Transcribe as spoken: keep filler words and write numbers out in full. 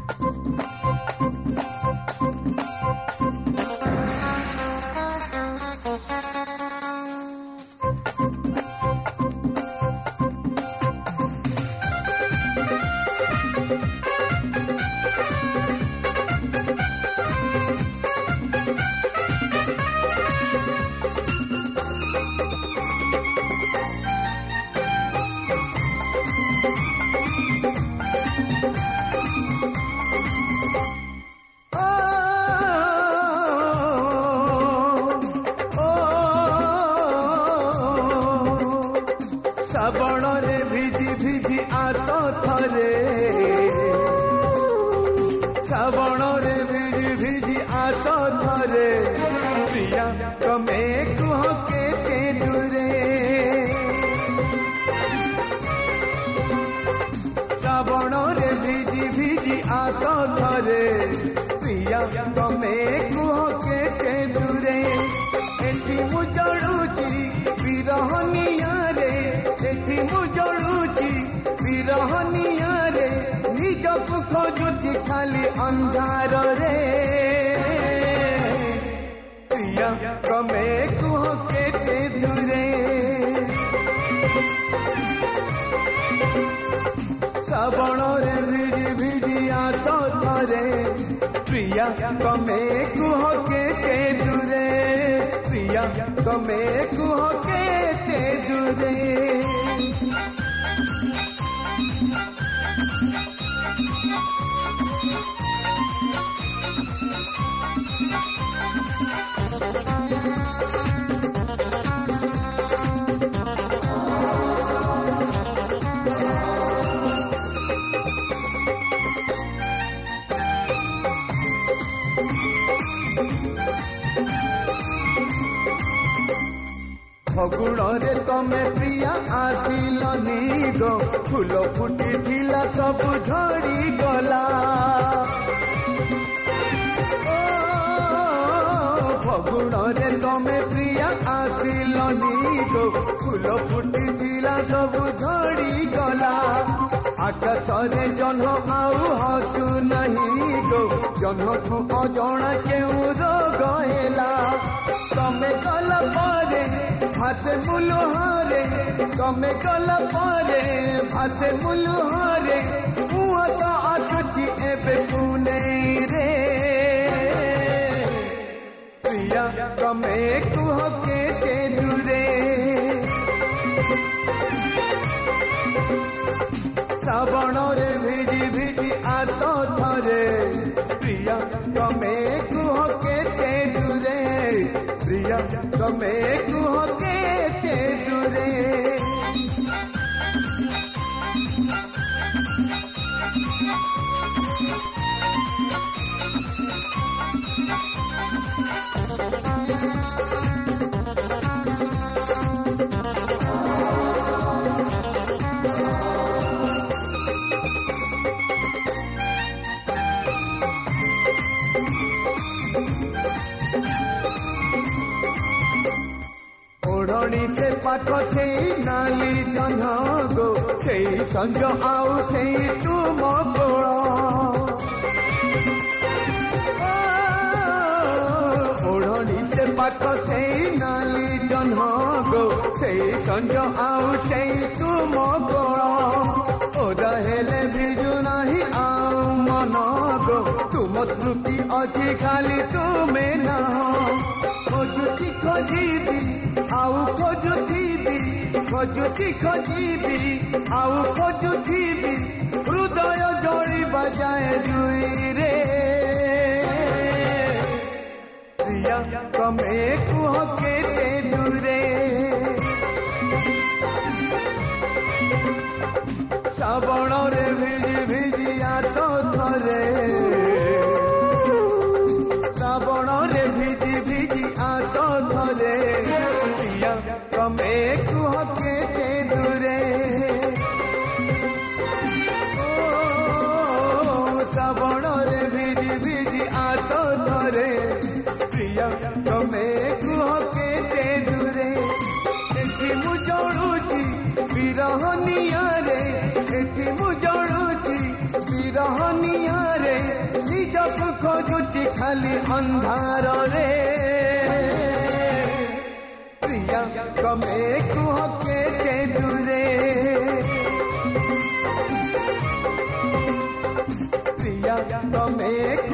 खाली अंधार रे प्रिया कमे कुह केते दूरे श्रावण रे भिजी भिजी आस थरे प्रिया कमे कुह केते दूरे प्रिया कमे कुह केते दूरे फगुण रे तमे प्रिया आसिलनी गो फूल फुटी थिला सब झड़ी गला फगुण रे तमे प्रिया आसिलनी गो फूल फुटी थिला सब झड़ी गला आकाश रे जन्म आउ हसु नहीं गो जन्म तू अजणा केउ रोग हेला तमे गल परे भासे मुलुहारे तमे गल परे भासे मुलुहारे मुह तो आसुची एबे पुने रे प्रिया तमे कुह केते दूरे श्रावण रे भिजी भिजी आस थरे प्रिया तमे कुह केते दूरे प्रिया तमे कुह केते दूरे ओढ़नी से पाख से नाली जन्ह गो से संज आउ से तुम गोड़ ओढ़नी से पाख से नाली जन्ह गो से संज आउ से तुम गोड़ ओ रहेले भिजु नाही आउ मन गो तुम स्मृति अच्छी खाली तुमे न खोजुती खोजीबी आउ खोजुथीबी खोजुती खोजीबी आउ खोजुथीबी हृदय जड़ी बजाए जुई रे प्रिया कमे कुह केते दूरे श्रावण रे भिजी भिजी आस थरे श्रावण रे भिजी भिजी आस थरे प्रिया कमे कुह केते दूरे ओ श्रावण रे भिजी भिजी आस थरे प्रिया कमे कुह केते दूरे एठी मु जळुची विरह नियारे एठी मु जळुची विरह नियारे ଅନ୍ଧାରରେ ପ୍ରିୟା ତମେ କୁହ କେତେ ଦୂରେ ପ୍ରିୟା ତମେ